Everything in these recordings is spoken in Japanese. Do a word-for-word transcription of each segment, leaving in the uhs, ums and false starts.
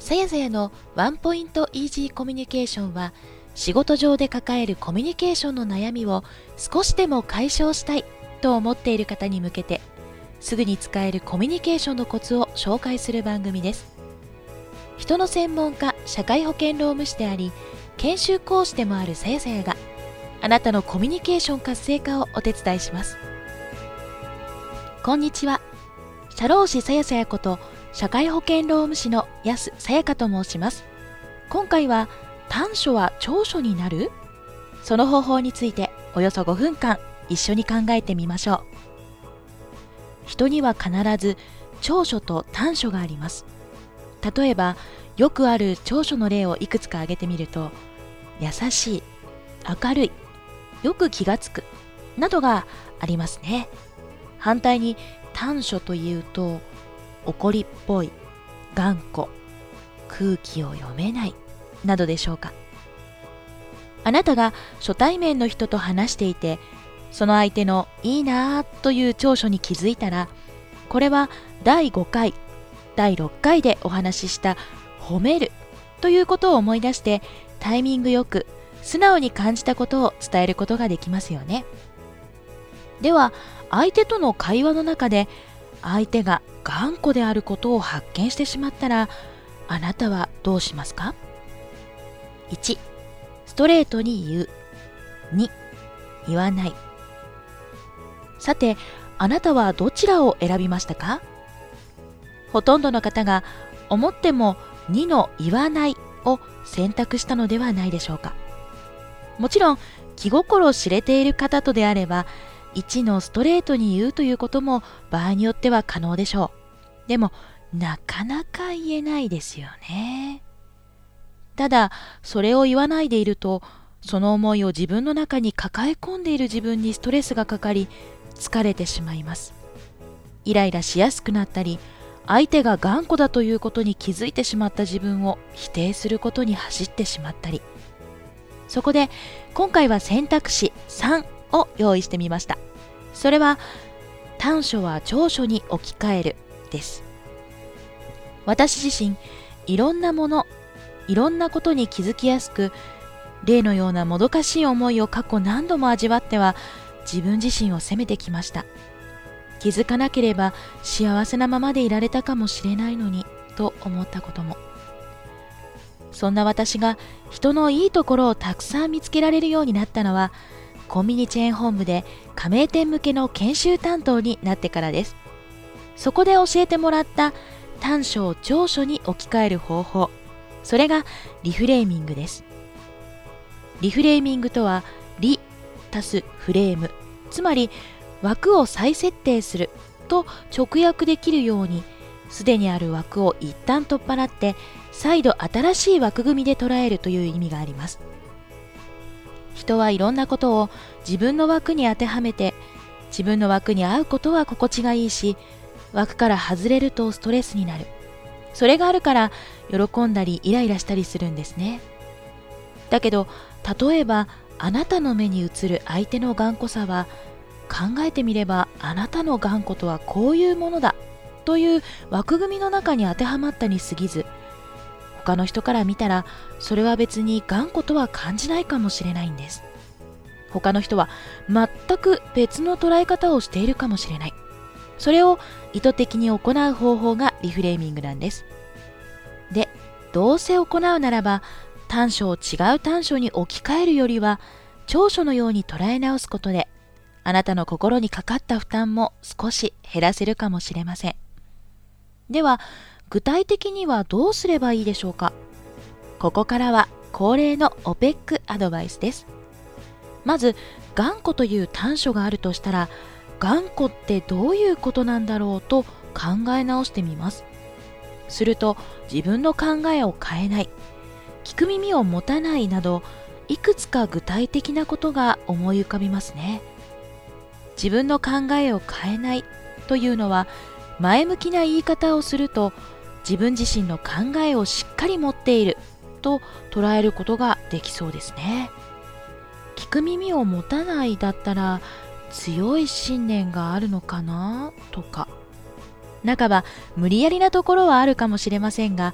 さやさやのワンポイントイージーコミュニケーションは、仕事上で抱えるコミュニケーションの悩みを少しでも解消したいと思っている方に向けて、すぐに使えるコミュニケーションのコツを紹介する番組です。人の専門家、社会保険労務士であり、研修講師でもあるさやさやが、あなたのコミュニケーション活性化をお手伝いします。こんにちは。社労士さやさやこと社会保険労務士の安さやかと申します。今回は短所は長所になる？その方法についておよそごふんかん一緒に考えてみましょう。人には必ず長所と短所があります。例えばよくある長所の例をいくつか挙げてみると、優しい、明るい、よく気がつくなどがありますね。反対に短所というと、怒りっぽい、頑固、空気を読めないなどでしょうか。あなたが初対面の人と話していて、その相手のいいなぁという長所に気づいたら、これはだいごかい、だいろっかいでお話しした褒めるということを思い出して、タイミングよく素直に感じたことを伝えることができますよね。では相手との会話の中で相手が頑固であることを発見してしまったら、あなたはどうしますか？いち、ストレートに言う。に、言わない。さて、あなたはどちらを選びましたか？ほとんどの方が思ってもにの言わないを選択したのではないでしょうか。もちろん気心知れている方とであれば、いちのストレートに言うということも場合によっては可能でしょう。でもなかなか言えないですよね。ただそれを言わないでいると、その思いを自分の中に抱え込んでいる自分にストレスがかかり、疲れてしまいます。イライラしやすくなったり、相手が頑固だということに気づいてしまった自分を否定することに走ってしまったり。そこで今回は選択肢さんを用意してみました。それは短所は長所に置き換えるです。私自身、いろんなもの、いろんなことに気づきやすく、例のようなもどかしい思いを過去何度も味わっては自分自身を責めてきました。気づかなければ幸せなままでいられたかもしれないのにと思ったことも。そんな私が人のいいところをたくさん見つけられるようになったのは、コンビニチェーン本部で加盟店向けの研修担当になってからです。そこで教えてもらった短所を長所に置き換える方法、それがリフレーミングです。リフレーミングとは、リ足すフレーム、つまり枠を再設定すると直訳できるように、すでにある枠を一旦取っ払って再度新しい枠組みで捉えるという意味があります。人はいろんなことを自分の枠に当てはめて、自分の枠に合うことは心地がいいし、枠から外れるとストレスになる。それがあるから喜んだりイライラしたりするんですね。だけど例えばあなたの目に映る相手の頑固さは、考えてみればあなたの頑固とはこういうものだという枠組みの中に当てはまったに過ぎず、他の人から見たらそれは別に頑固とは感じないかもしれないんです。他の人は全く別の捉え方をしているかもしれない。それを意図的に行う方法がリフレーミングなんです。で、どうせ行うならば、短所を違う短所に置き換えるよりは、長所のように捉え直すことで、あなたの心にかかった負担も少し減らせるかもしれません。では、具体的にはどうすればいいでしょうか。ここからは恒例の オペック アドバイスです。まず、頑固という短所があるとしたら、頑固ってどういうことなんだろうと考え直してみます。すると、自分の考えを変えない、聞く耳を持たないなど、いくつか具体的なことが思い浮かびますね。自分の考えを変えないというのは、前向きな言い方をすると、自分自身の考えをしっかり持っていると捉えることができそうですね。聞く耳を持たないだったら、強い信念があるのかなとか、半ば無理やりなところはあるかもしれませんが、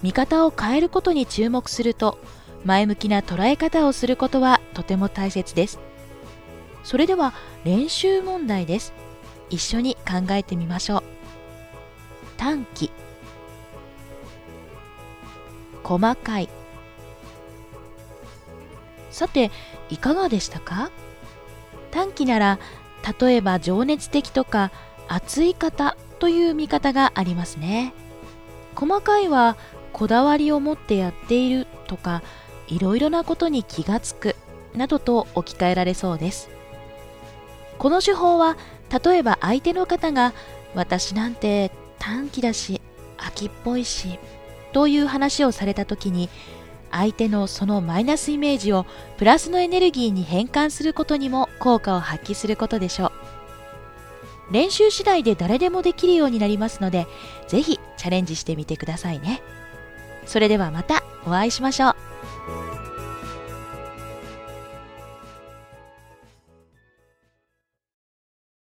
見方を変えることに注目すると、前向きな捉え方をすることはとても大切です。それでは練習問題です。一緒に考えてみましょう。短期、細かい。さて、いかがでしたか？短期なら、例えば情熱的とか熱い方という見方がありますね。細かいはこだわりを持ってやっているとか、いろいろなことに気がつくなどと置き換えられそうです。この手法は、例えば相手の方が私なんて短気だし秋っぽいしという話をされたときに、相手のそのマイナスイメージをプラスのエネルギーに変換することにも効果を発揮することでしょう。練習次第で誰でもできるようになりますので、ぜひチャレンジしてみてくださいね。それではまたお会いしましょう。